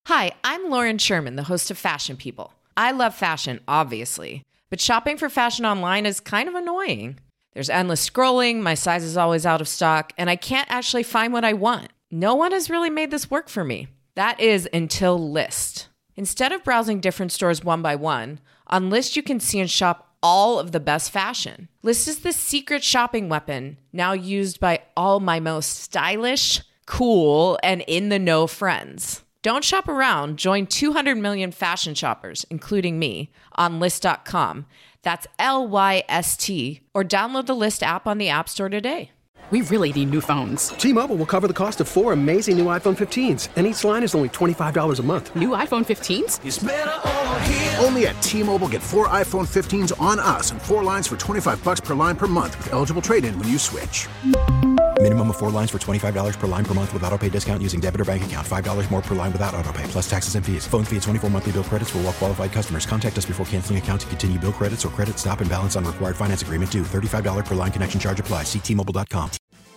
Hi, I'm Lauren Sherman, the host of Fashion People. I love fashion, obviously, but shopping for fashion online is kind of annoying. There's endless scrolling, my size is always out of stock, and I can't actually find what I want. No one has really made this work for me. That is until Lyst. Instead of browsing different stores one by one, on Lyst you can see and shop all of the best fashion. Lyst is the secret shopping weapon, now used by all my most stylish, cool, and in-the-know friends. Don't shop around. Join 200 million fashion shoppers, including me, on Lyst.com. That's Lyst, or download the Lyst app on the App Store today. We really need new phones. T-Mobile will cover the cost of 4 amazing new iPhone 15s, and each line is only $25 a month. New iPhone 15s? It's better over here. Only at T-Mobile, get 4 iPhone 15s on us and 4 lines for $25 per line per month with eligible trade-in when you switch. Minimum of 4 lines for $25 per line per month with autopay discount using debit or bank account. $5 more per line without autopay, plus taxes and fees. Phone fee at 24 monthly bill credits for well-qualified customers. Contact us before canceling account to continue bill credits or credit stop and balance on required finance agreement due. $35 per line connection charge applies. See T-Mobile.com.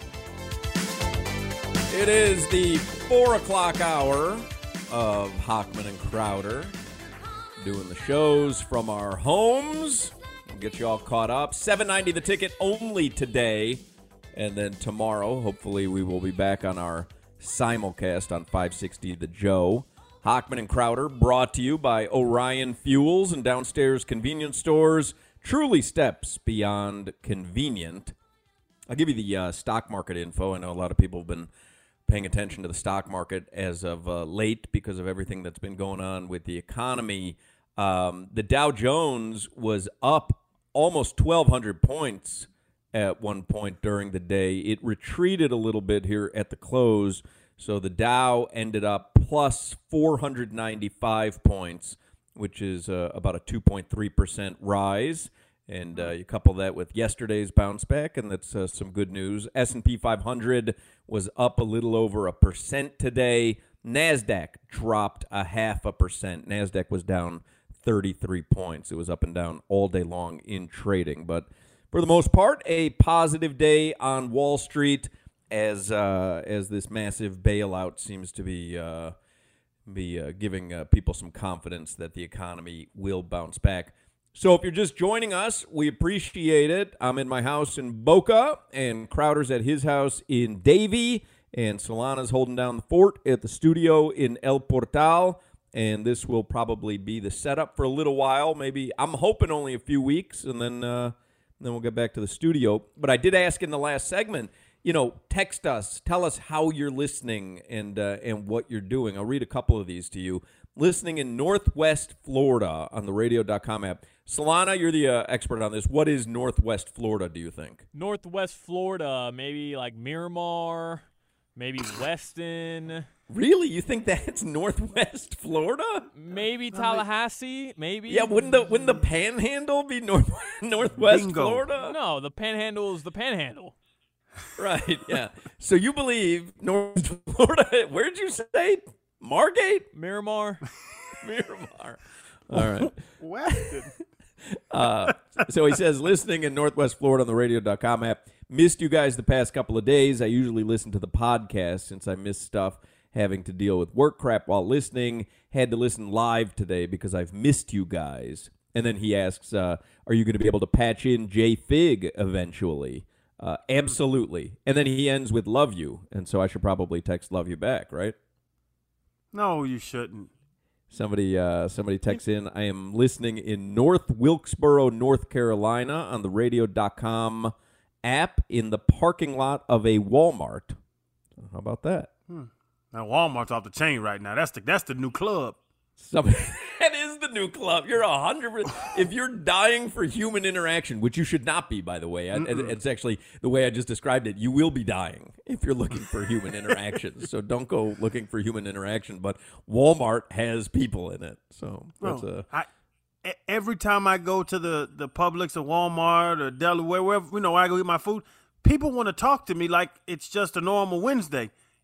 It is the 4 o'clock hour of Hochman and Crowder doing the shows from our homes. We'll get you all caught up. $7.90 the ticket only today. And then tomorrow, hopefully, we will be back on our simulcast on 560 The Joe. Hochman and Crowder brought to you by Orion Fuels and Downstairs Convenience Stores. Truly steps beyond convenient. I'll give you the stock market info. I know a lot of people have been paying attention to the stock market as of late because of everything that's been going on with the economy. The Dow Jones was up almost 1,200 points at one point during the day. It retreated a little bit here at the close, so the Dow ended up plus 495 points, which is about a 2.3% rise. And you couple that with yesterday's bounce back, and that's some good news. S&P 500 was up a little over 1% today. NASDAQ dropped 0.5%. NASDAQ was down 33 points. It was up and down all day long in trading. But for the most part, a positive day on Wall Street as this massive bailout seems to be giving people some confidence that the economy will bounce back. So if you're just joining us, we appreciate it. I'm in my house in Boca, and Crowder's at his house in Davie, and Solana's holding down the fort at the studio in El Portal, and this will probably be the setup for a little while. Maybe, I'm hoping only a few weeks, and then we'll get back to the studio. But I did ask in the last segment, text us, tell us how you're listening and what you're doing. I'll read a couple of these to you. Listening in Northwest Florida on the radio.com app. Solana, you're the expert on this. What is Northwest Florida, do you think? Northwest Florida, maybe like Miramar, maybe Weston. Really? You think that's Northwest Florida? Maybe Tallahassee, maybe. Yeah, wouldn't the Panhandle be Northwest Bingo. Florida? No, the Panhandle is the Panhandle. Right, yeah. So you believe Northwest Florida, where'd you say? Margate? Miramar. Miramar. All right. Weston. So he says, listening in Northwest Florida on the radio.com app. Missed you guys the past couple of days. I usually listen to the podcast since I miss stuff having to deal with work crap while listening. Had to listen live today because I've missed you guys. And then he asks, are you going to be able to patch in Jay Fig eventually? Absolutely. And then he ends with love you. And so I should probably text love you back, right? No, you shouldn't. Somebody texts in, I am listening in North Wilkesboro, North Carolina on the radio.com app in the parking lot of a Walmart. How about that? Now Walmart's off the chain right now. That's the new club. That is the new club. You're 100%. If you're dying for human interaction, which you should not be, by the way, it's actually the way I just described it. You will be dying if you're looking for human interaction. So don't go looking for human interaction. But Walmart has people in it. So that's every time I go to the Publix or Walmart or Delaware, wherever I go get my food, people want to talk to me like it's just a normal Wednesday.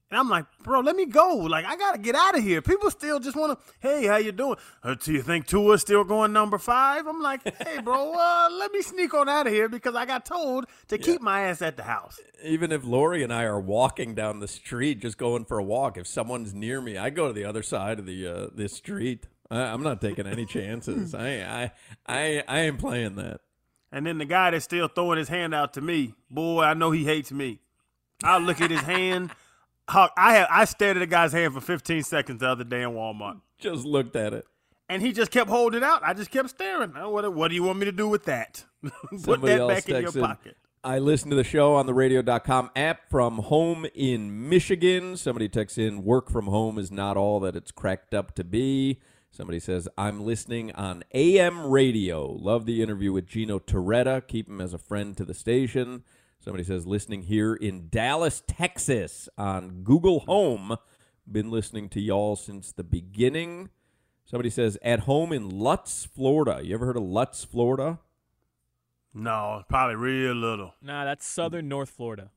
And I'm like, bro, let me go. Like, I got to get out of here. People still just want to, hey, how you doing? Do you think Tua's still going number 5? I'm like, hey, bro, let me sneak on out of here because I got told to keep my ass at the house. Even if Lori and I are walking down the street, just going for a walk, if someone's near me, I go to the other side of the street. I'm not taking any chances. I ain't playing that. And then the guy that's still throwing his hand out to me, boy, I know he hates me. I'll look at his hand. I stared at the guy's hand for 15 seconds the other day in Walmart. Just looked at it. And he just kept holding it out. I just kept staring. What do you want me to do with that? Put Somebody that else back in your texted, pocket. I listen to the show on the radio.com app from home in Michigan. Somebody texts in, work from home is not all that it's cracked up to be. Somebody says, I'm listening on AM radio. Love the interview with Gino Torretta. Keep him as a friend to the station. Somebody says, listening here in Dallas, Texas on Google Home. Been listening to y'all since the beginning. Somebody says, at home in Lutz, Florida. You ever heard of Lutz, Florida? No, probably real little. Nah, that's southern North Florida.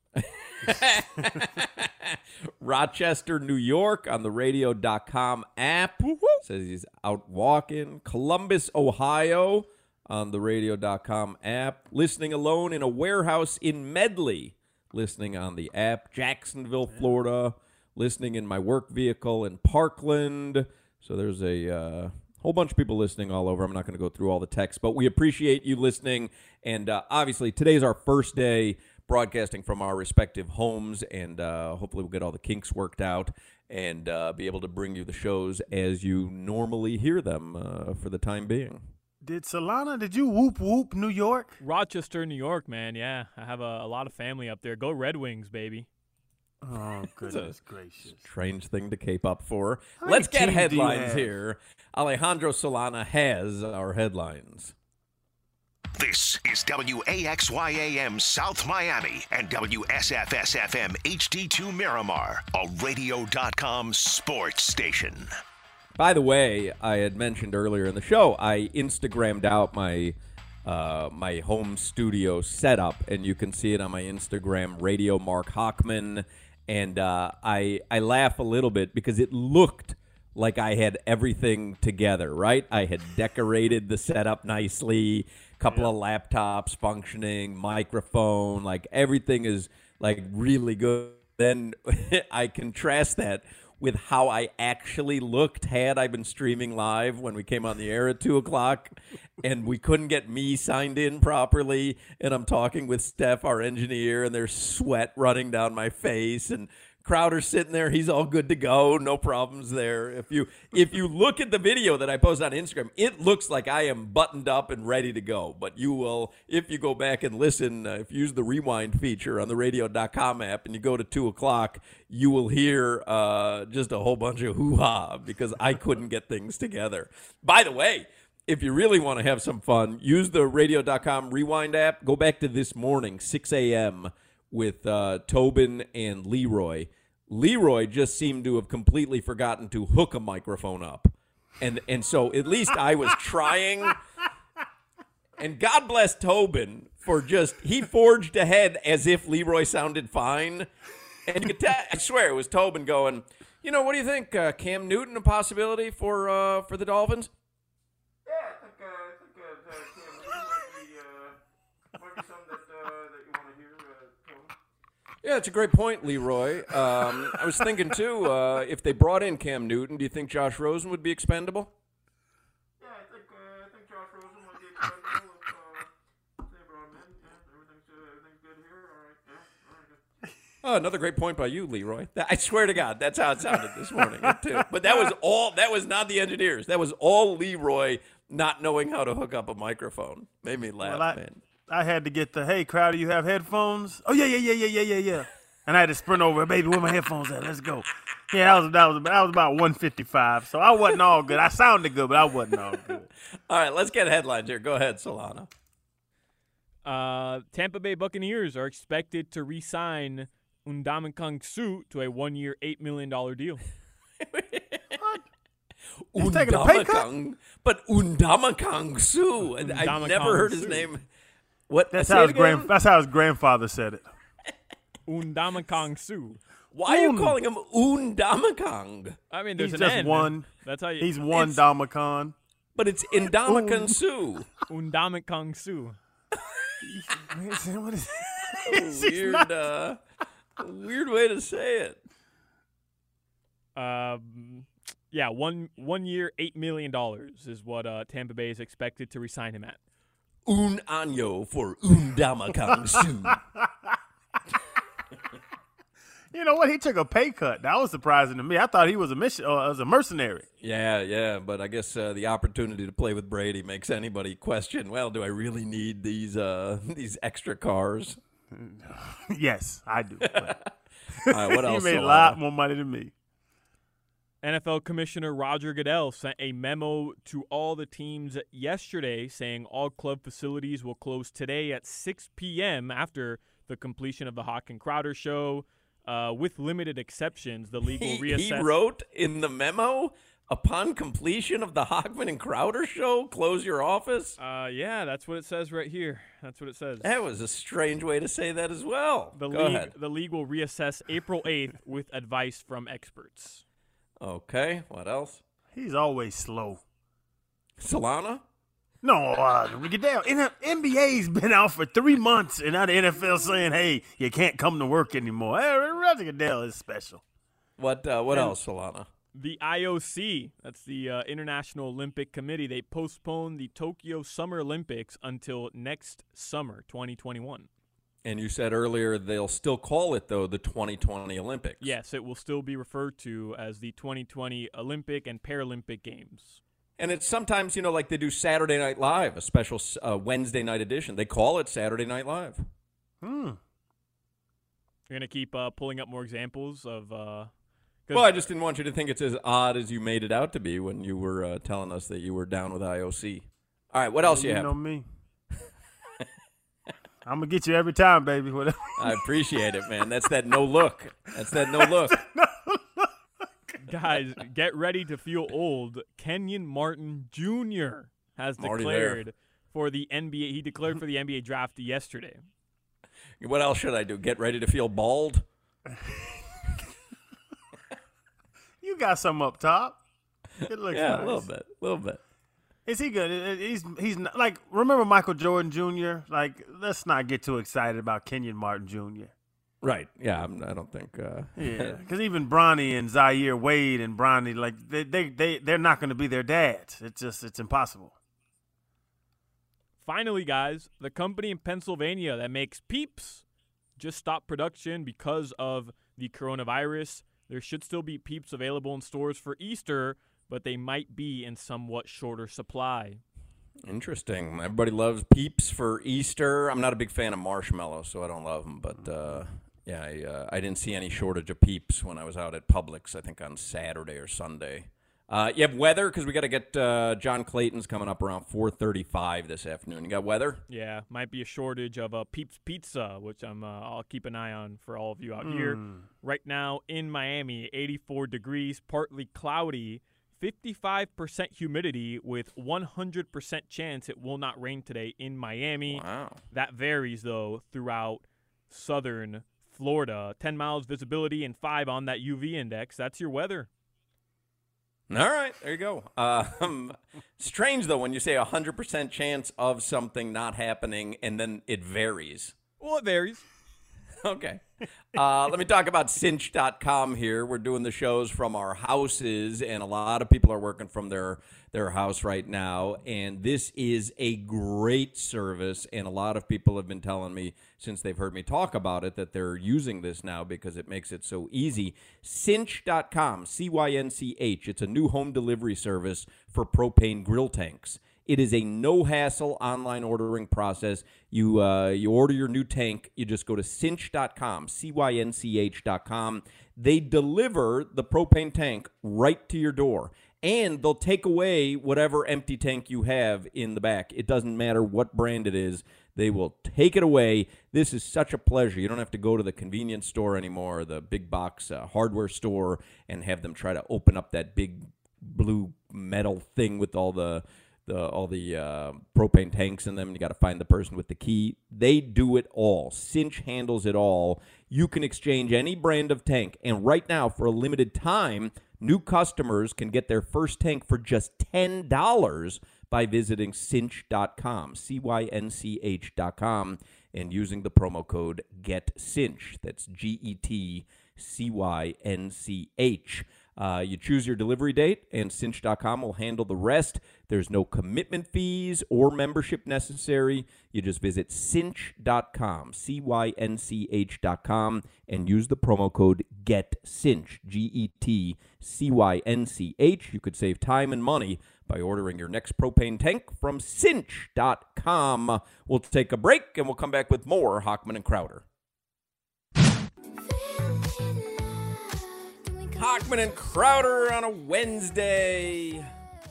Rochester, New York on the radio.com app. Says he's out walking. Columbus, Ohio on the radio.com app. Listening alone in a warehouse in Medley. Listening on the app. Jacksonville, Florida. Listening in my work vehicle in Parkland. So there's a whole bunch of people listening all over. I'm not going to go through all the texts, but we appreciate you listening. And obviously, today's our first day broadcasting from our respective homes, and hopefully we'll get all the kinks worked out and be able to bring you the shows as you normally hear them for the time being. Did you whoop whoop New York? Rochester, New York, man. Yeah, I have a lot of family up there. Go Red Wings, baby. Oh, goodness gracious. Strange thing to cape up for. How Let's many get teams do you headlines have? here. Alejandro Solana has our headlines. This is WAXYAM South Miami and WSFS-FM HD2 Miramar, a radio.com sports station. By the way, I had mentioned earlier in the show, I Instagrammed out my my home studio setup, and you can see it on my Instagram, Radio Mark Hochman. And I laugh a little bit because it looked like I had everything together, right? I had decorated the setup nicely, couple of laptops functioning, microphone, like everything is like really good. Then I contrast that with how I actually looked had I been streaming live when we came on the air at 2 o'clock and we couldn't get me signed in properly. And I'm talking with Steph, our engineer, and there's sweat running down my face, and Crowder's sitting there. He's all good to go. No problems there. If you look at the video that I post on Instagram, it looks like I am buttoned up and ready to go. But you will, if you go back and listen, if you use the rewind feature on the radio.com app and you go to 2 o'clock, you will hear just a whole bunch of hoo-ha because I couldn't get things together. By the way, if you really want to have some fun, use the radio.com rewind app. Go back to this morning, 6 a.m., with Tobin and Leroy. Leroy just seemed to have completely forgotten to hook a microphone up. And so at least I was trying. And God bless Tobin for he forged ahead as if Leroy sounded fine. And you could tell, I swear, it was Tobin going, what do you think, Cam Newton a possibility for the Dolphins? Yeah, I think Cam Newton might be something that you want to hear. Yeah, it's a great point, Leroy. I was thinking, too, if they brought in Cam Newton, do you think Josh Rosen would be expendable? Yeah, I think Josh Rosen would be expendable if they brought him in. Yeah, everything's good here. All right, yeah, all right. Oh, another great point by you, Leroy. I swear to God, that's how it sounded this morning, too. But that was not the engineers. That was all Leroy not knowing how to hook up a microphone. Made me laugh, man. I had to get hey, Crowder, you have headphones? Oh, yeah. And I had to sprint over, baby, where my headphones at? Let's go. Yeah, that was about 155, so I wasn't all good. I sounded good, but I wasn't all good. All right, let's get headlines here. Go ahead, Solana. Tampa Bay Buccaneers are expected to re-sign Ndamukong Suh to a 1-year, $8 million deal. He's taking a pay cut? But Ndamukong Suh. I've never heard his name. What? That's how his grandfather said it. Ndamukong Suh. Why are you calling him Undamakong? I mean, there's He's an just N. one. That's how you. He's one Damakan. But it's Ndamukong Suh. Undamakong Suh. What is Weird way to say it. Yeah, one year, $8 million is what Tampa Bay is expected to re-sign him at. Un año for Undamakong Suh. You know what? He took a pay cut. That was surprising to me. I thought he was a mercenary. Yeah, but I guess the opportunity to play with Brady makes anybody question, well, do I really need these extra cars? Yes, I do. All right, what else? He made a lot more money than me. NFL Commissioner Roger Goodell sent a memo to all the teams yesterday saying all club facilities will close today at 6 p.m. after the completion of the Hawk and Crowder show. With limited exceptions, the league will reassess. He wrote in the memo, upon completion of the Hochman and Crowder show, close your office? Yeah, that's what it says right here. That's what it says. That was a strange way to say that as well. Go ahead. The league will reassess April 8th with advice from experts. Okay, what else? He's always slow. Solana? No, Goodell. NBA's been out for 3 months, and now the NFL saying, "Hey, you can't come to work anymore." Hey, Roger Goodell is special. What else, Solana? The IOC, that's the International Olympic Committee, they postponed the Tokyo Summer Olympics until next summer, 2021. And you said earlier they'll still call it, though, the 2020 Olympics. Yes, it will still be referred to as the 2020 Olympic and Paralympic Games. And it's sometimes, like they do Saturday Night Live, a special Wednesday night edition. They call it Saturday Night Live. You're going to keep pulling up more examples of... Well, I just didn't want you to think it's as odd as you made it out to be when you were telling us that you were down with IOC. All right, what else you have? You know me. I'm going to get you every time, baby. I appreciate it, man. That's that no look. Guys, get ready to feel old. Kenyon Martin Jr. has declared for the NBA. He declared for the NBA draft yesterday. What else should I do? Get ready to feel bald? You got some up top. It looks nice. A little bit. Is he good? He's not, like, remember Michael Jordan Jr.? Like, let's not get too excited about Kenyon Martin Jr. Right. Yeah, I don't think. Yeah, because even Bronny and Zaire Wade and Bronny, like, they're not going to be their dads. It's impossible. Finally, guys, the company in Pennsylvania that makes Peeps just stopped production because of the coronavirus. There should still be Peeps available in stores for Easter, but they might be in somewhat shorter supply. Interesting. Everybody loves Peeps for Easter. I'm not a big fan of marshmallows, so I don't love them. But, I didn't see any shortage of Peeps when I was out at Publix, I think on Saturday or Sunday. You have weather? Because we got to get John Clayton's coming up around 4:35 this afternoon. You got weather? Yeah, might be a shortage of Peeps Pizza, which I'll keep an eye on for all of you out here. Right now in Miami, 84 degrees, partly cloudy, 55% humidity with 100% chance it will not rain today in Miami. Wow. That varies, though, throughout southern Florida. 10 miles visibility and 5 on that UV index. That's your weather. All right, there you go. Strange, though, when you say 100% chance of something not happening and then it varies. Well, it varies. Okay. Let me talk about cinch.com here. We're doing the shows from our houses, and a lot of people are working from their house right now. And this is a great service, and a lot of people have been telling me since they've heard me talk about it that they're using this now because it makes it so easy. Cinch.com, C-Y-N-C-H. It's a new home delivery service for propane grill tanks. It is a no-hassle online ordering process. You order your new tank. You just go to cinch.com, C-Y-N-C-H.com. They deliver the propane tank right to your door, and they'll take away whatever empty tank you have in the back. It doesn't matter what brand it is. They will take it away. This is such a pleasure. You don't have to go to the convenience store anymore, the big box hardware store, and have them try to open up that big blue metal thing with all the propane tanks in them. You got to find the person with the key. They do it all. Cinch handles it all. you can exchange any brand of tank. And right now, for a limited time, new customers can get their first tank for just $10 by visiting cinch.com, CYNCH.com, and using the promo code GETCINCH. That's GETCYNCH. You choose your delivery date, and cinch.com will handle the rest. There's no commitment fees or membership necessary. You just visit cinch.com, CYNCH.com, and use the promo code GETCINCH, GETCYNCH. You could save time and money by ordering your next propane tank from cinch.com. We'll take a break, and we'll come back with more Hochman and Crowder. Hochman and Crowder on a Wednesday.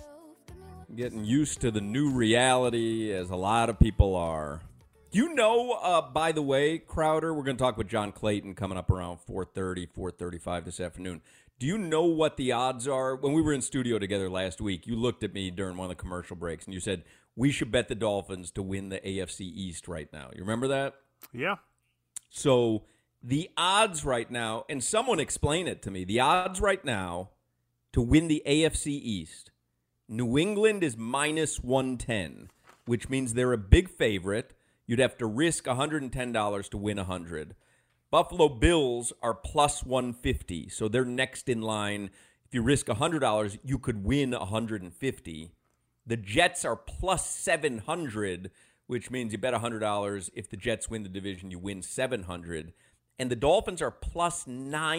Getting used to the new reality, as a lot of people are. You know, by the way, Crowder, we're going to talk with John Clayton coming up around 4:30, 4:35 this afternoon. Do you know what the odds are? When we were in studio together last week, you looked at me during one of the commercial breaks, and you said, we should bet the Dolphins to win the AFC East right now. You remember that? Yeah. So the odds right now, and someone explain it to me, the odds right now to win the AFC East, New England is minus 110, which means they're a big favorite. You'd have to risk $110 to win 100. Buffalo Bills are plus 150, so they're next in line. If you risk $100, you could win 150. The Jets are plus 700, which means you bet $100. If the Jets win the division, you win 700. And the Dolphins are plus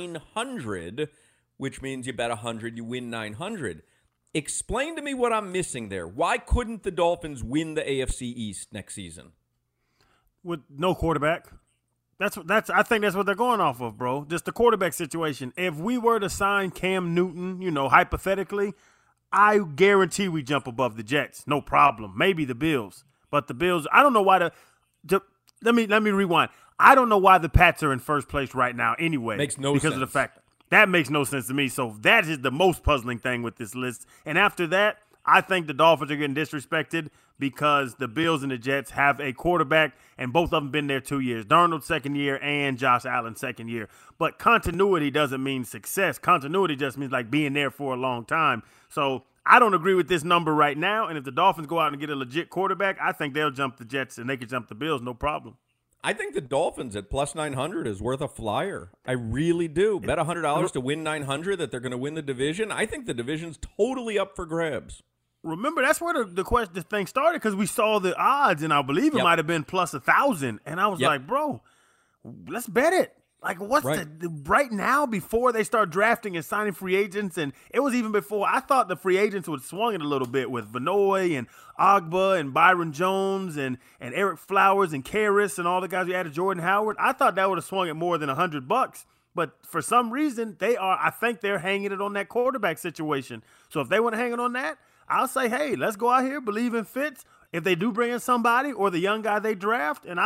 900, which means you bet 100, you win 900. Explain to me what I'm missing there. Why couldn't the Dolphins win the AFC East next season? With no quarterback. I think that's what they're going off of, bro. Just the quarterback situation. If we were to sign Cam Newton, hypothetically, I guarantee we jump above the Jets. No problem. Maybe the Bills. But the Bills, I don't know why let me rewind. I don't know why the Pats are in first place right now anyway. Makes no sense. Because of the fact that makes no sense to me. So that is the most puzzling thing with this list. And after that, I think the Dolphins are getting disrespected because the Bills and the Jets have a quarterback, and both of them been there 2 years. Darnold's second year and Josh Allen's second year. But continuity doesn't mean success. Continuity just means like being there for a long time. So I don't agree with this number right now. And if the Dolphins go out and get a legit quarterback, I think they'll jump the Jets and they can jump the Bills, no problem. I think the Dolphins at plus 900 is worth a flyer. I really do. Bet $100 to win 900 that they're going to win the division. I think the division's totally up for grabs. Remember, that's where the thing started because we saw the odds, and I believe it might have been plus 1,000. And I was like, bro, let's bet it. Like, what's right now before they start drafting and signing free agents? And it was even before. I thought the free agents would swung it a little bit with Vanoy and Agba and Byron Jones and Eric Flowers and Karras and all the guys we added, Jordan Howard. I thought that would have swung it more than $100. But for some reason, I think they're hanging it on that quarterback situation. So if they want to hang it on that, I'll say, hey, let's go out here, believe in Fitz. If they do bring in somebody or the young guy they draft, and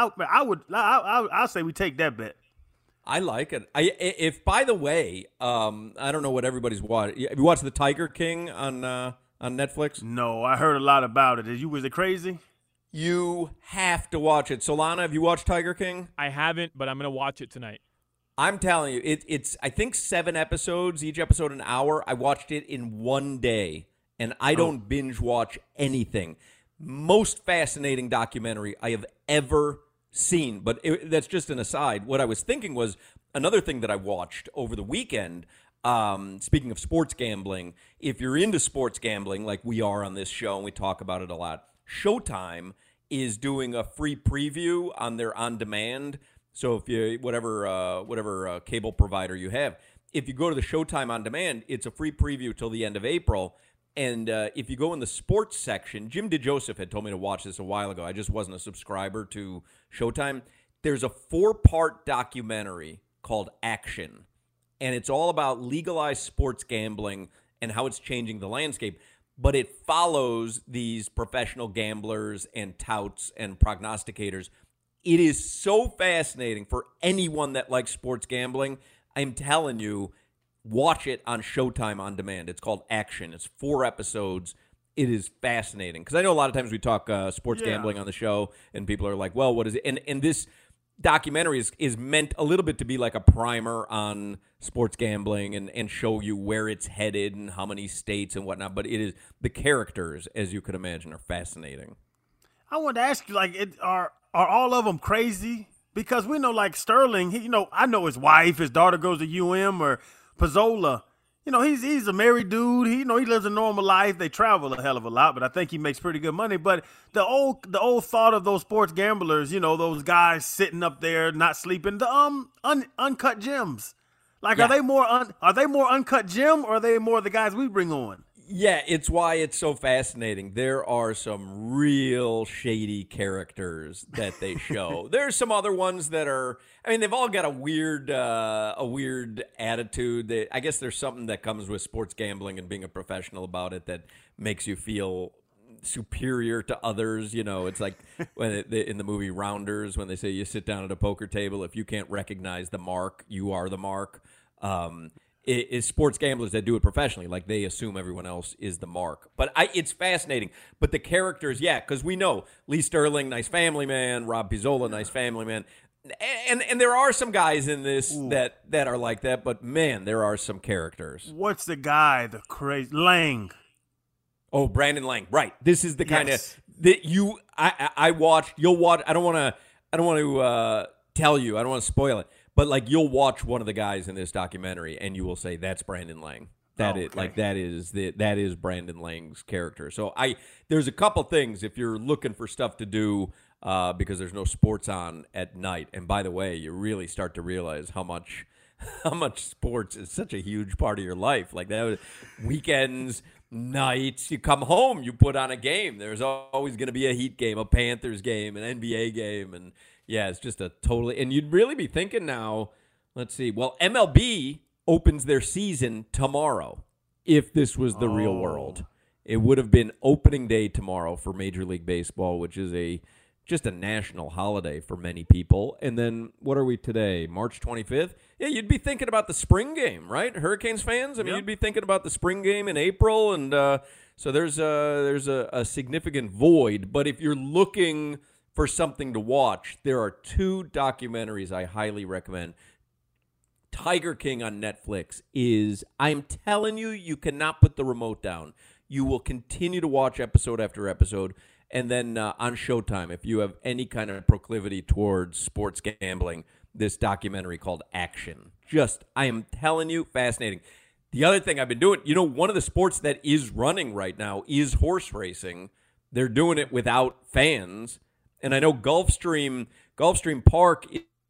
I'll say we take that bet. I like it. If by the way, I don't know what everybody's watching. Have you watched The Tiger King on Netflix? No, I heard a lot about it. Was it crazy? You have to watch it. Solana, have you watched Tiger King? I haven't, but I'm going to watch it tonight. I'm telling you, it's I think 7 episodes, each episode an hour. I watched it in one day, and I don't binge watch anything. Most fascinating documentary I have ever seen, but that's just an aside. What I was thinking was another thing that I watched over the weekend, speaking of sports gambling, if you're into sports gambling like we are on this show, and we talk about it a lot, Showtime is doing a free preview on their on-demand. So if you whatever cable provider you have, if you go to the Showtime on demand, it's a free preview till the end of April. And if you go in the sports section, Jim DeJoseph had told me to watch this a while ago. I just wasn't a subscriber to Showtime. There's a 4-part documentary called Action, and it's all about legalized sports gambling and how it's changing the landscape. But it follows these professional gamblers and touts and prognosticators. It is so fascinating for anyone that likes sports gambling. I'm telling you, watch it on Showtime on demand. It's called Action. It's 4 episodes. It is fascinating. Because I know a lot of times we talk sports gambling on the show, and people are like, well, what is it? And this, documentary is meant a little bit to be like a primer on sports gambling and show you where it's headed and how many states and whatnot. But it is the characters, as you could imagine, are fascinating. I wanted to ask you, are all of them crazy? Because we know, like Sterling, I know his wife, his daughter goes to UM, or Pizzola. He's a married dude. He lives a normal life. They travel a hell of a lot, but I think he makes pretty good money. But the old thought of those sports gamblers, those guys sitting up there not sleeping, the uncut gems. Like, yeah. Are they more uncut gem, or are they more the guys we bring on? Yeah, it's why it's so fascinating. There are some real shady characters that they show. There's some other ones that are, they've all got a weird attitude. I guess there's something that comes with sports gambling and being a professional about it that makes you feel superior to others. It's like when in the movie Rounders, when they say you sit down at a poker table, if you can't recognize the mark, you are the mark. Is sports gamblers that do it professionally, like they assume everyone else is the mark. But it's fascinating. But the characters, yeah, because we know Lee Sterling, nice family man, Rob Pizzola, nice family man. And there are some guys in this that are like that, but man, there are some characters. What's the guy, the crazy Lang? Oh, Brandon Lang, right. This is the kind of that I watched, you'll watch. I don't want to tell you, I don't want to spoil it. But you'll watch one of the guys in this documentary, and you will say that's Brandon Lang. That is Brandon Lang's character. So there's a couple things if you're looking for stuff to do because there's no sports on at night. And by the way, you really start to realize how much sports is such a huge part of your life. Like that, weekends, nights, you come home, you put on a game. There's always going to be a Heat game, a Panthers game, an NBA game, and yeah, it's just a totally – and you'd really be thinking now, let's see. Well, MLB opens their season tomorrow. If this was the real world, it would have been opening day tomorrow for Major League Baseball, which is just a national holiday for many people. And then what are we today, March 25th? Yeah, you'd be thinking about the spring game, right? Hurricanes fans? You'd be thinking about the spring game in April. And so there's a significant void. But if you're looking – for something to watch, there are two documentaries I highly recommend. Tiger King on Netflix I'm telling you, you cannot put the remote down. You will continue to watch episode after episode. And then on Showtime, if you have any kind of proclivity towards sports gambling, this documentary called Action. I am telling you, fascinating. The other thing I've been doing, one of the sports that is running right now is horse racing. They're doing it without fans. And I know Gulfstream Park.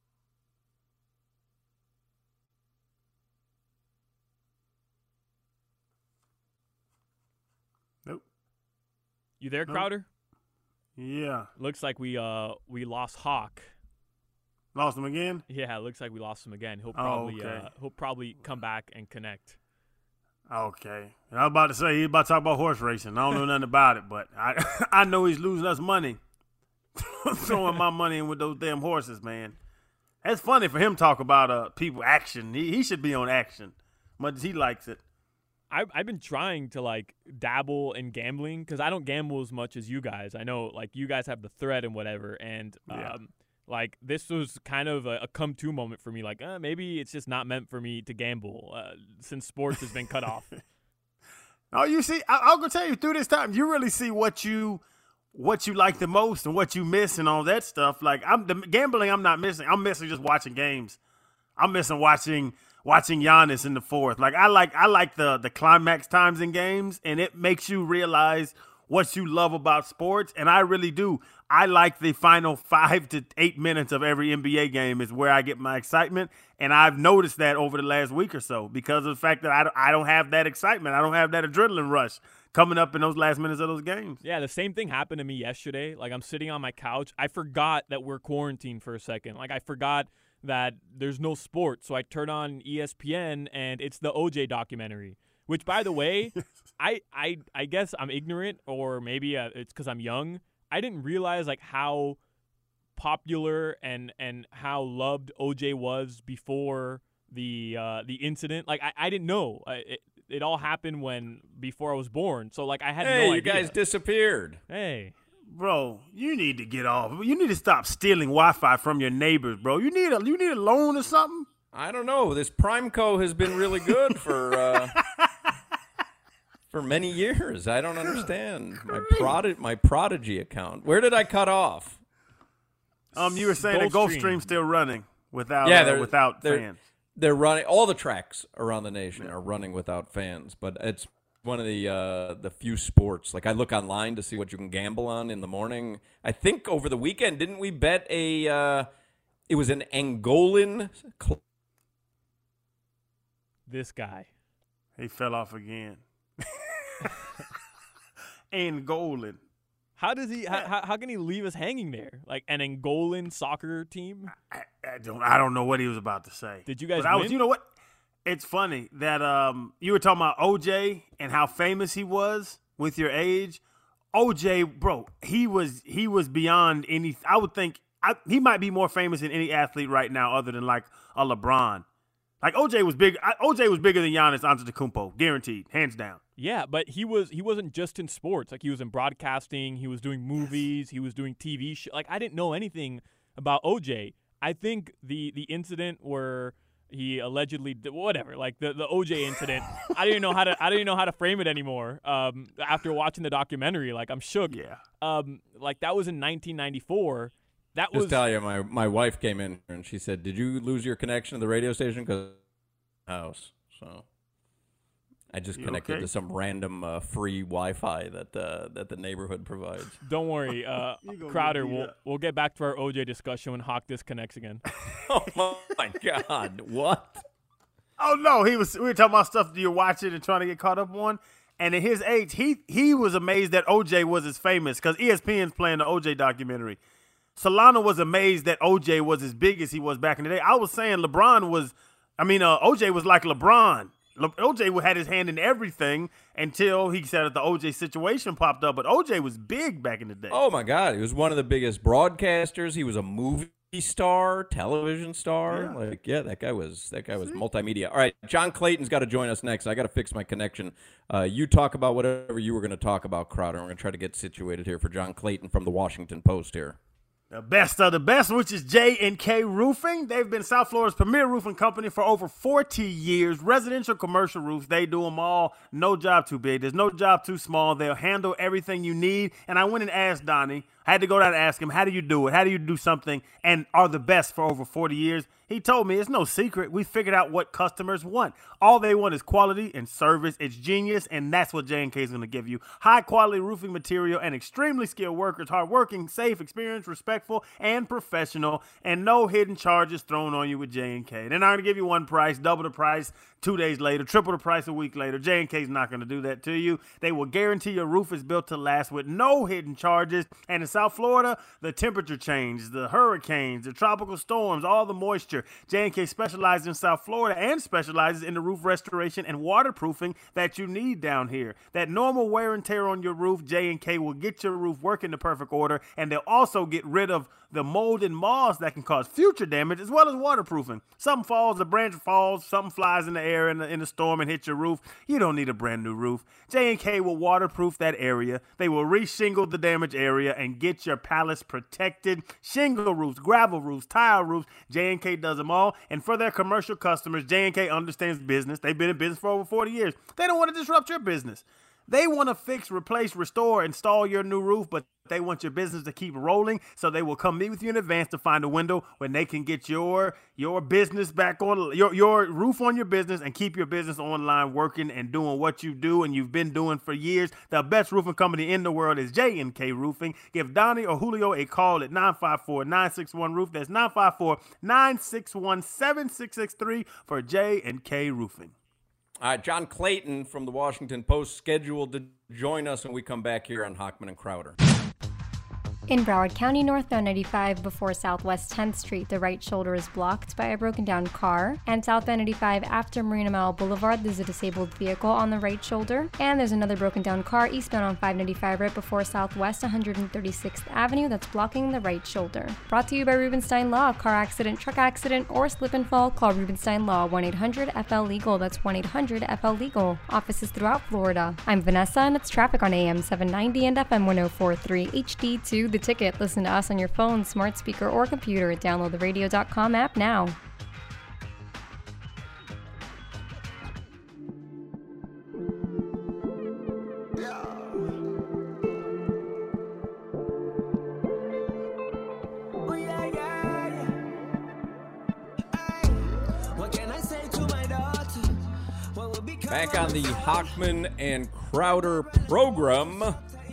Nope. You there, Crowder? Yeah. Looks like we lost Hawk. Lost him again? Yeah, it looks like we lost him again. He'll probably come back and connect. Okay. And I was about to say he's about to talk about horse racing. I don't know nothing about it, but I know he's losing us money. Throwing my money in with those damn horses, man. That's funny for him to talk about people action. He should be on Action, much as he likes it. I've been trying to dabble in gambling because I don't gamble as much as you guys. I know you guys have the thread and whatever, and this was kind of a come to moment for me. Maybe it's just not meant for me to gamble since sports has been cut off. Oh, you see, I'll go tell you through this time, you really see what you like the most and what you miss and all that stuff. Gambling, I'm not missing. I'm missing just watching games. I'm missing watching Giannis in the fourth. I like the climax times in games, and it makes you realize what you love about sports. And I really do. I like the final 5 to 8 minutes of every NBA game is where I get my excitement. And I've noticed that over the last week or so because of the fact that I don't have that excitement. I don't have that adrenaline rush coming up in those last minutes of those games. Yeah, the same thing happened to me yesterday. I'm sitting on my couch. I forgot that we're quarantined for a second. I forgot that there's no sport. So I turn on ESPN, and it's the OJ documentary, which, by the way, I guess I'm ignorant, or maybe it's because I'm young. I didn't realize how popular and how loved OJ was before the incident. I didn't know. It all happened before I was born. So I had no idea. Hey, you guys disappeared. Hey. Bro, you need to get off. You need to stop stealing Wi-Fi from your neighbors, bro. You need a loan or something? I don't know. This Primeco has been really good for many years. I don't understand. My Prodigy account. Where did I cut off? You were saying that Gulfstream's still running without fans. They're running. All the tracks around the nation are running without fans, but it's one of the few sports. Like, I look online to see what you can gamble on in the morning. I think over the weekend, didn't we bet it was an Angolan This guy. He fell off again. Angolan. How does he? How can he leave us hanging there? Like an Angolan soccer team? I don't know what he was about to say. Did you guys win? win? You know what? It's funny that you were talking about OJ and how famous he was with your age. OJ, bro, he was beyond any. I would think he might be more famous than any athlete right now, other than like a LeBron. Like OJ was big. OJ was bigger than Giannis Antetokounmpo, guaranteed, hands down. Yeah, but he wasn't just in sports. Like, he was in broadcasting, he was doing movies, he was doing TV shows. Like, I didn't know anything about OJ. I think the incident where he allegedly whatever, like the OJ incident, I didn't know how to frame it anymore. After watching the documentary, like, I'm shook. Yeah. Like, that was in 1994. Just tell you, my wife came in and she said, "Did you lose your connection to the radio station?" Because house. So I just connected to some random free Wi-Fi that the neighborhood provides. Don't worry, Crowder. We'll get back to our OJ discussion when Hawk disconnects again. Oh my God! What? Oh no, we were talking about stuff that you're watching and trying to get caught up on. And at his age, he was amazed that OJ was as famous because ESPN's playing the OJ documentary. Solana was amazed that OJ was as big as he was back in the day. I was saying OJ was like LeBron. OJ had his hand in everything until he said that the OJ situation popped up. But OJ was big back in the day. Oh, my God. He was one of the biggest broadcasters. He was a movie star, television star. Yeah. That guy was multimedia. All right, John Clayton's got to join us next. I got to fix my connection. You talk about whatever you were going to talk about, Crowder. We're going to try to get situated here for John Clayton from the Washington Post here. The best of the best, which is J&K Roofing. They've been South Florida's premier roofing company for over 40 years. Residential, commercial roofs, they do them all. No job too big. There's no job too small. They'll handle everything you need. And I went and asked Donnie. I had to go down and ask him, how do you do it? How do you do something and are the best for over 40 years? He told me it's no secret. We figured out what customers want. All they want is quality and service. It's genius, and that's what J&K is going to give you. High-quality roofing material and extremely skilled workers, hardworking, safe, experienced, respectful, and professional, and no hidden charges thrown on you with J&K. They're not going to give you one price, double the price 2 days later, triple the price a week later. J&K is not going to do that to you. They will guarantee your roof is built to last with no hidden charges. And in South Florida, the temperature change, the hurricanes, the tropical storms, all the moisture. J&K specializes in South Florida and specializes in the roof restoration and waterproofing that you need down here. That normal wear and tear on your roof, J&K will get your roof working the perfect order, and they'll also get rid of the mold and moss that can cause future damage, as well as waterproofing. Something falls, a branch falls, something flies in the air in the storm and hits your roof. You don't need a brand new roof. J&K will waterproof that area. They will re-shingle the damaged area and get your palace protected. Shingle roofs, gravel roofs, tile roofs, J&K does them all. And for their commercial customers, J&K understands business. They've been in business for over 40 years. They don't want to disrupt your business. They want to fix, replace, restore, install your new roof, but they want your business to keep rolling, so they will come meet with you in advance to find a window when they can get your business back on, your roof on your business and keep your business online working and doing what you do and you've been doing for years. The best roofing company in the world is J&K Roofing. Give Donnie or Julio a call at 954-961-ROOF. That's 954-961-7663 for J&K Roofing. John Clayton from the Washington Post scheduled to join us when we come back here on Hochman and Crowder. In Broward County, northbound 95 before Southwest 10th Street, the right shoulder is blocked by a broken down car. And southbound 95 after Marina Mile Boulevard, there's a disabled vehicle on the right shoulder. And there's another broken down car eastbound on 595 right before Southwest 136th Avenue that's blocking the right shoulder. Brought to you by Rubenstein Law. Car accident, truck accident, or slip and fall, call Rubenstein Law 1-800-FL-LEGAL. That's 1-800-FL-LEGAL. Offices throughout Florida. I'm Vanessa, and it's traffic on AM 790 and FM 104.3 HD2 The Ticket. Listen to us on your phone, smart speaker, or computer. Download the radio.com app now. Back on the Hochman and Crowder program.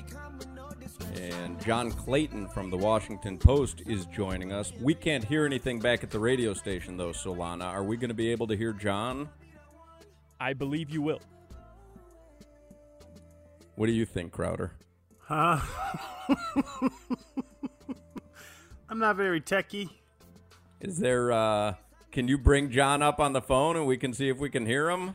And John Clayton from the Washington Post is joining us. We can't hear anything back at the radio station, though, Solana. Are we going to be able to hear John? I believe you will. What do you think, Crowder? I'm not very techie. Is there, can you bring John up on the phone and we can see if we can hear him?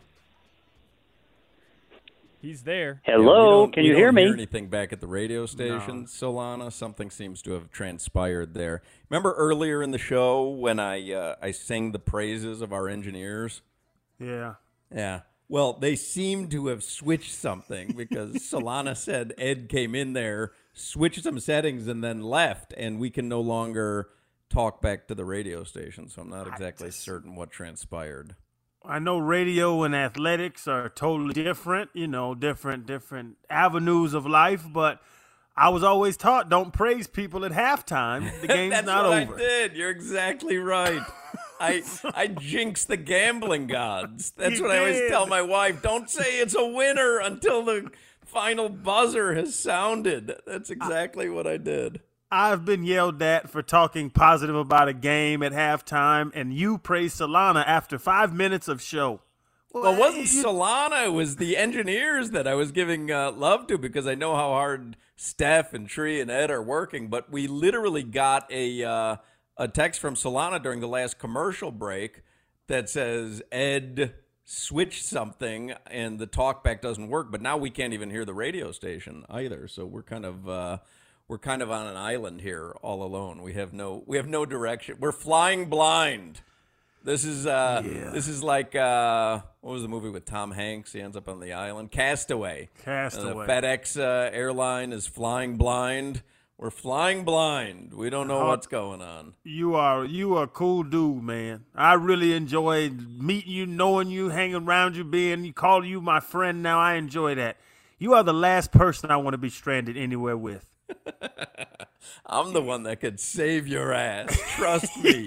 He's there. Hello, can you hear me? We don't hear anything back at the radio station, no. Solana. Something seems to have transpired there. Remember earlier in the show when I sang the praises of our engineers? Yeah. Yeah. Well, they seem to have switched something because Solana said Ed came in there, switched some settings, and then left, and we can no longer talk back to the radio station, so I'm not exactly certain what transpired. I know radio and athletics are totally different, different avenues of life, but I was always taught don't praise people at halftime. The game's not over. That's what I did. You're exactly right. I jinxed the gambling gods. That's what I always tell my wife. Don't say it's a winner until the final buzzer has sounded. That's exactly what I did. I've been yelled at for talking positive about a game at halftime, and you praised Solana after 5 minutes of show. Well, it wasn't Solana. It was the engineers that I was giving love to because I know how hard Steph and Tree and Ed are working. But we literally got a text from Solana during the last commercial break that says Ed switched something and the talkback doesn't work. But now we can't even hear the radio station either. So we're kind of on an island here, all alone. We have no direction. We're flying blind. This is like what was the movie with Tom Hanks? He ends up on the island. Castaway. The FedEx airline is flying blind. We're flying blind. We don't know what's going on. You are a cool dude, man. I really enjoy meeting you, knowing you, hanging around you, calling you my friend. Now I enjoy that. You are the last person I want to be stranded anywhere with. I'm the one that could save your ass. Trust me.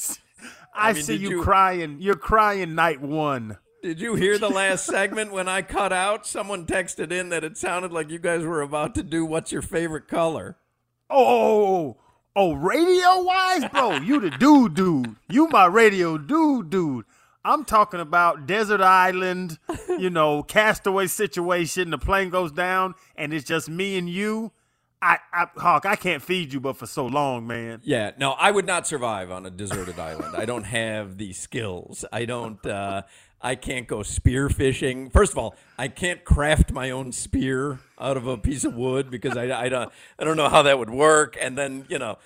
I see you crying. You're crying night one. Did you hear the last segment when I cut out? Someone texted in that it sounded like you guys were about to do what's your favorite color. Oh, radio-wise, bro, you the dude. You my radio dude. I'm talking about desert island, castaway situation. The plane goes down, and it's just me and you. Hawk, I can't feed you but for so long, man. Yeah, no, I would not survive on a deserted island. I don't have the skills. I can't go spear fishing. First of all, I can't craft my own spear out of a piece of wood because I don't know how that would work. And then,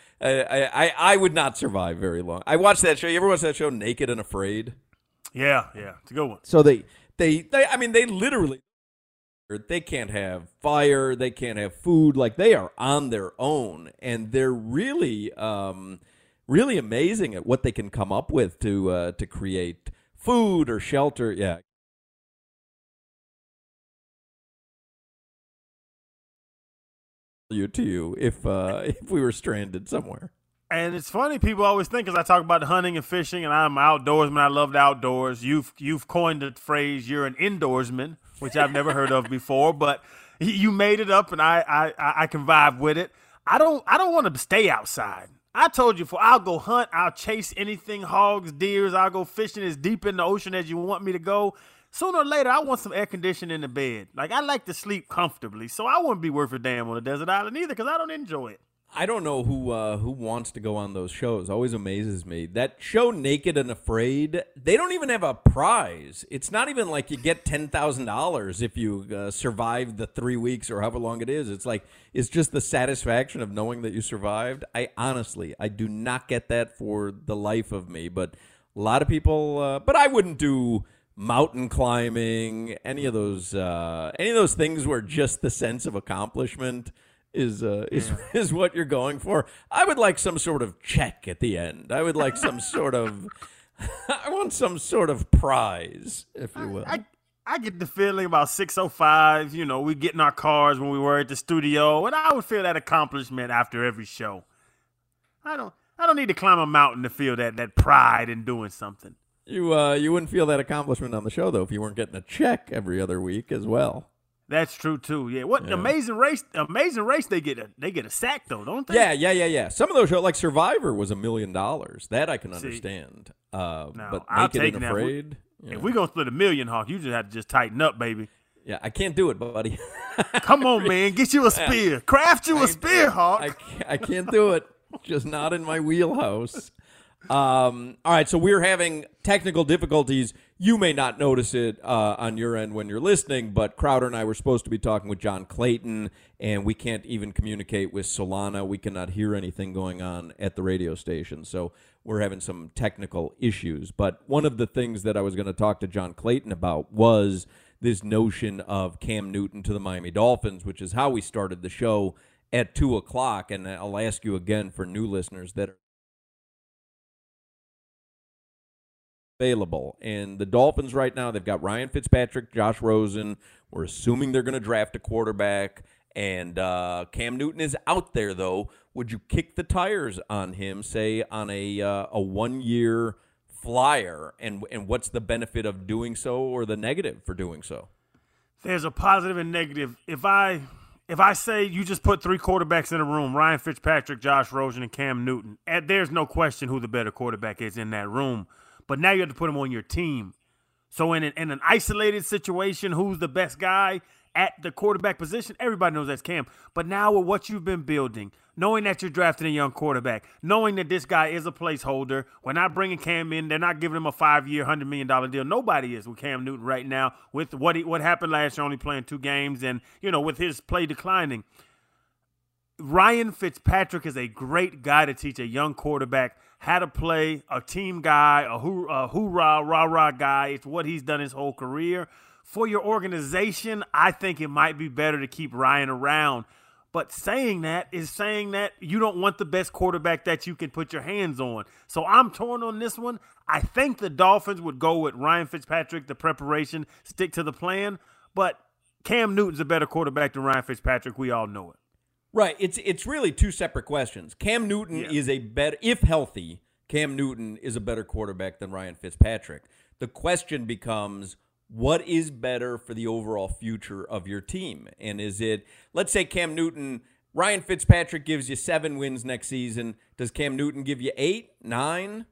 I would not survive very long. I watched that show. You ever watch that show, Naked and Afraid? Yeah, it's a good one. So they literally, they can't have fire, they can't have food, like they are on their own, and they're really, really amazing at what they can come up with to create food or shelter. Yeah. To you if we were stranded somewhere. And it's funny, people always think, because I talk about hunting and fishing, and I'm an outdoorsman, I love the outdoors. You've coined the phrase, you're an indoorsman, which I've never heard of before, but you made it up, and I can vibe with it. I don't want to stay outside. I told you before, I'll go hunt, I'll chase anything, hogs, deers, I'll go fishing as deep in the ocean as you want me to go. Sooner or later, I want some air conditioning in the bed. Like, I like to sleep comfortably, so I wouldn't be worth a damn on a desert island either, because I don't enjoy it. I don't know who wants to go on those shows. Always amazes me. That show, Naked and Afraid, they don't even have a prize. It's not even like you get $10,000 if you survive the 3 weeks or however long it is. It's just the satisfaction of knowing that you survived. I do not get that for the life of me. But a lot of people, but I wouldn't do mountain climbing, any of those things where just the sense of accomplishment is what you're going for. I would like some sort of check at the end. I would like some sort of I want some sort of prize, if you will. I get the feeling about 6:05, we get in our cars when we were at the studio, and I would feel that accomplishment after every show. I don't need to climb a mountain to feel that pride in doing something. You wouldn't feel that accomplishment on the show though if you weren't getting a check every other week as well. That's true too. Yeah. Amazing Race they get a sack though, don't they? Yeah. Some of those shows like Survivor was $1 million. That I can understand. But Naked and Afraid. If we're gonna split $1 million, Hawk, you just have to just tighten up, baby. Yeah, I can't do it, buddy. Come on, man. Get you a spear. Craft you a spear, Hawk. I can't do it. Just not in my wheelhouse. All right, so we're having technical difficulties. You may not notice it on your end when you're listening, but Crowder and I were supposed to be talking with John Clayton, and we can't even communicate with Solana. We cannot hear anything going on at the radio station, so we're having some technical issues. But one of the things that I was going to talk to John Clayton about was this notion of Cam Newton to the Miami Dolphins, which is how we started the show at 2 o'clock, and I'll ask you again for new listeners that are available. And the Dolphins right now, they've got Ryan Fitzpatrick, Josh Rosen. We're assuming they're going to draft a quarterback. And Cam Newton is out there, though. Would you kick the tires on him, say, on a 1-year flyer? And what's the benefit of doing so or the negative for doing so? There's a positive and negative. If I say you just put 3 quarterbacks in a room, Ryan Fitzpatrick, Josh Rosen, and Cam Newton, there's no question who the better quarterback is in that room. But now you have to put him on your team. So in an isolated situation, who's the best guy at the quarterback position? Everybody knows that's Cam. But now with what you've been building, knowing that you're drafting a young quarterback, knowing that this guy is a placeholder, we're not bringing Cam in. They're not giving him a 5-year, $100 million deal. Nobody is with Cam Newton right now with what happened last year, only playing 2 games and, with his play declining. Ryan Fitzpatrick is a great guy to teach a young quarterback how to play, a team guy, a hoorah, rah-rah guy. It's what he's done his whole career. For your organization, I think it might be better to keep Ryan around. But saying that you don't want the best quarterback that you can put your hands on. So I'm torn on this one. I think the Dolphins would go with Ryan Fitzpatrick, the preparation, stick to the plan. But Cam Newton's a better quarterback than Ryan Fitzpatrick. We all know it. Right. It's really 2 separate questions. Cam Newton is a better, if healthy, Cam Newton is a better quarterback than Ryan Fitzpatrick. The question becomes, what is better for the overall future of your team? And is it, let's say Ryan Fitzpatrick gives you 7 wins next season. Does Cam Newton give you 8, 9?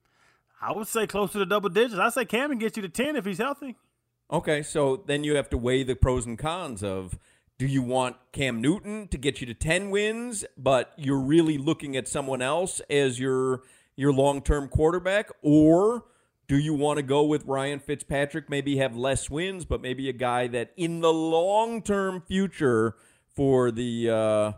I would say closer to double digits. I'd say Cam can get you to 10 if he's healthy. Okay, so then you have to weigh the pros and cons of, do you want Cam Newton to get you to 10 wins, but you're really looking at someone else as your long-term quarterback? Or do you want to go with Ryan Fitzpatrick, maybe have less wins, but maybe a guy that in the long-term future for the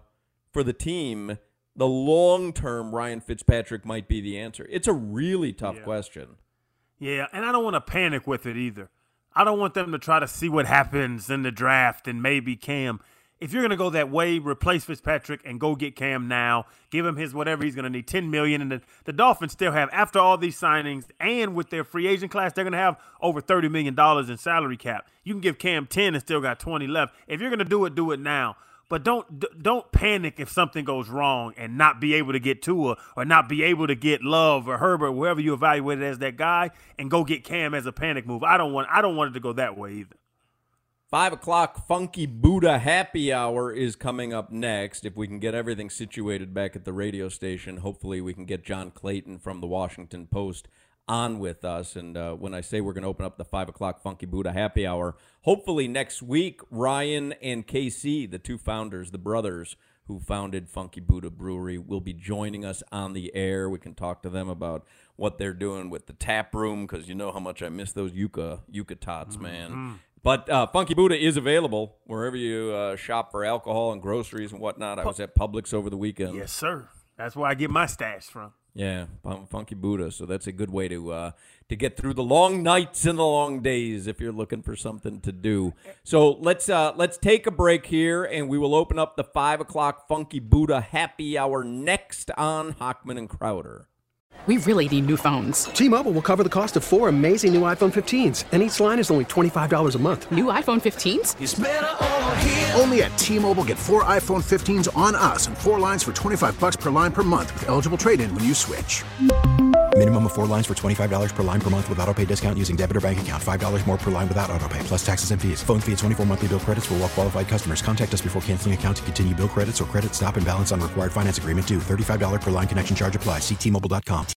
team, the long-term Ryan Fitzpatrick might be the answer? It's a really tough question. Yeah, and I don't want to panic with it either. I don't want them to try to see what happens in the draft and maybe Cam. If you're going to go that way, replace Fitzpatrick and go get Cam now, give him his whatever he's going to need, $10 million. And the Dolphins still have, after all these signings and with their free agent class, they're going to have over $30 million in salary cap. You can give Cam 10 and still got 20 left. If you're going to do it now. But don't panic if something goes wrong and not be able to get Tua or not be able to get Love or Herbert, whoever you evaluate it as that guy, and go get Cam as a panic move. I don't want it to go that way either. 5 o'clock Funky Buddha Happy Hour is coming up next. If we can get everything situated back at the radio station, hopefully we can get John Clayton from the Washington Post on with us. And when I say we're going to open up the 5 o'clock Funky Buddha Happy Hour, hopefully next week, Ryan and KC, the two founders, the brothers who founded Funky Buddha Brewery, will be joining us on the air. We can talk to them about what they're doing with the tap room, because you know how much I miss those yucca tots, man. But Funky Buddha is available wherever you shop for alcohol and groceries and whatnot. I was at Publix over the weekend. Yes, sir. That's where I get my stash from. Yeah, Funky Buddha. So that's a good way to get through the long nights and the long days if you're looking for something to do. So let's take a break here, and we will open up the 5 o'clock Funky Buddha Happy Hour next on Hochman and Crowder. We really need new phones. T-Mobile will cover the cost of 4 amazing new iPhone 15s, and each line is only $25 a month. New iPhone 15s? It's better over here. Only at T-Mobile, get 4 iPhone 15s on us and 4 lines for $25 per line per month with eligible trade-in when you switch. Minimum of 4 lines for $25 per line per month with autopay discount using debit or bank account. $5 more per line without autopay, plus taxes and fees. Phone fee at 24 monthly bill credits for well-qualified customers. Contact us before canceling account to continue bill credits or credit stop and balance on required finance agreement due. $35 per line connection charge applies. See T-Mobile.com.